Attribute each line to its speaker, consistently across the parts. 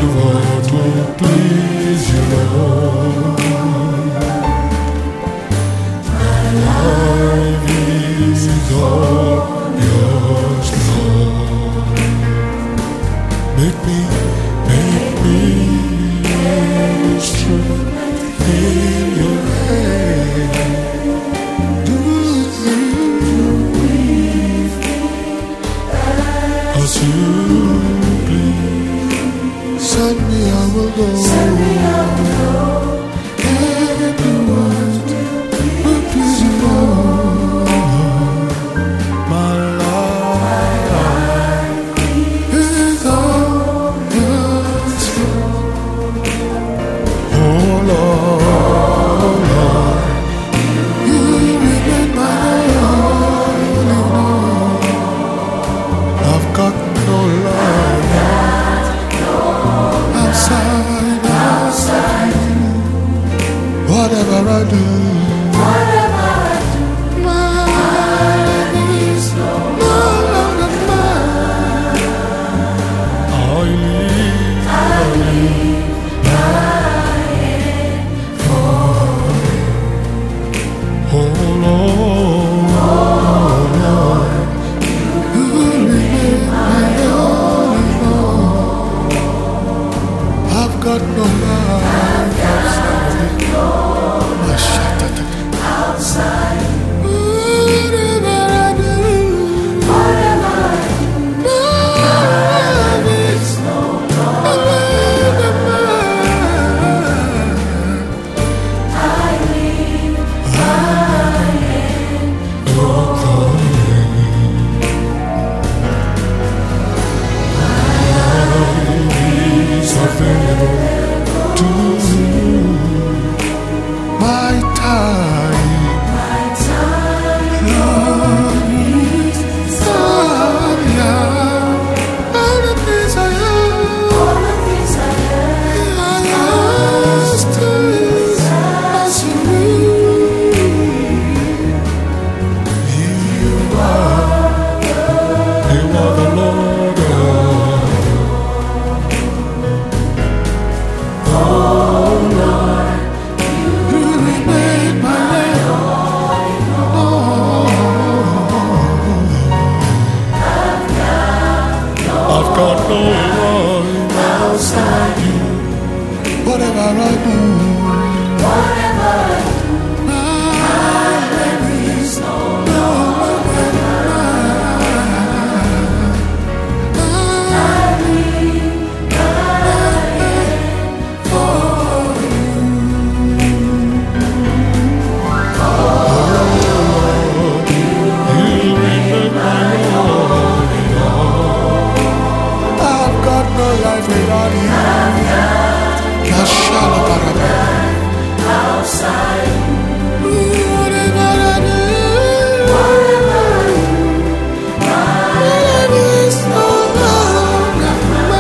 Speaker 1: what will please you, Lord. My life is all yours, Lord. Make me instrument in your hand. Do with me as you please. Send me, I will go. Send me, I will go. And do what will please you, Lord. My life is all yours, Lord. Oh Lord, you remain my only Lord. I've got no love outside you. Whatever I do, my life is no longer mine. I live oh Lord, you remain my only Lord. I've got no life outside. Whatever I do, my life is no longer mine. I live for is available to you. My time, Lord, is all yours. All the things I am, I ask to as you you are the Lord. Got no one outside you. Whatever I do, my life is no longer mine. I live for you. Oh Lord, you remain my only Lord. I've got no life without you. Outside. Whatever I do, my life is no longer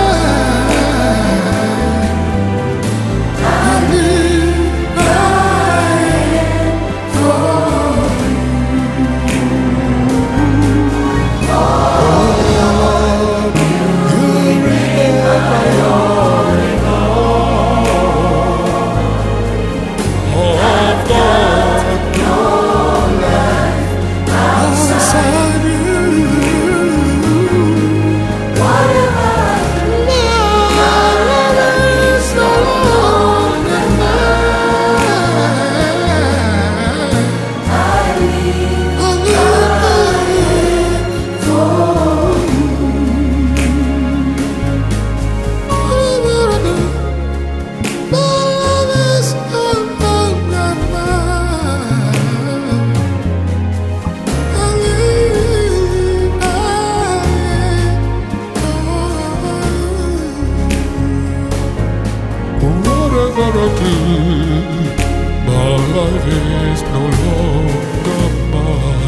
Speaker 1: mine. I live for you. Oh Lord, you remain my only Lord. I've got no life outside you. Whatever I do, my life is no longer mine. I live for you. Whatever I do, my life is no longer mine. I live whatever I do, my life is no longer mine.